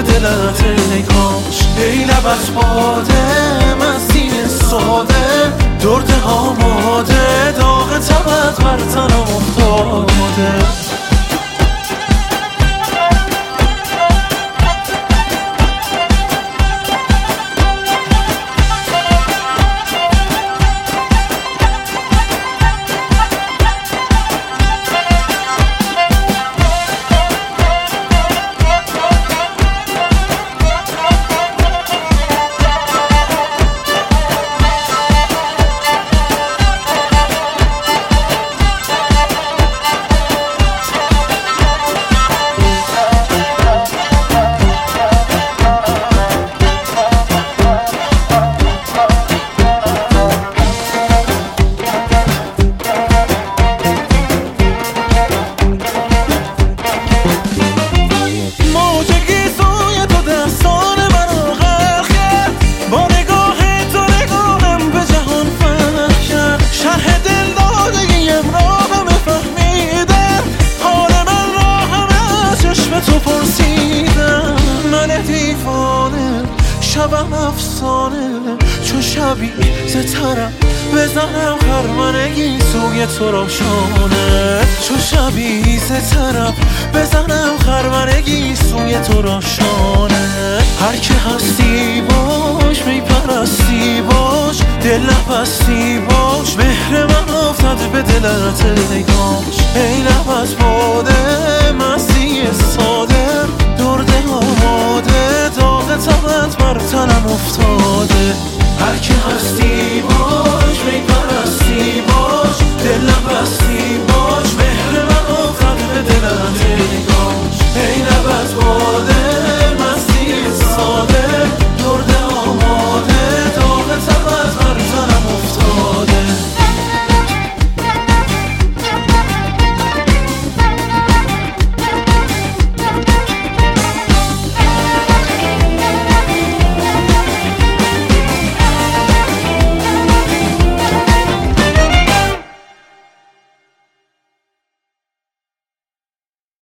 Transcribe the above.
دلت ای کاش. ای لب از باده مستی ساده، درد آماده، داغ تبت بر تنم افتاده. شبم افسانه چو شبی سترم بزنم خرمنگی سوی تو راشانه. چو شبی سترم بزنم خرمنگی سوی تو راشانه. هر که هستی باش می پرستی باش، دل نبستی باش، مهر من افتاد به دلت ای کاش. ای لب از باده مستی ساده، درد آماده، داغ تبت بر تنم افتاده. هر که هستی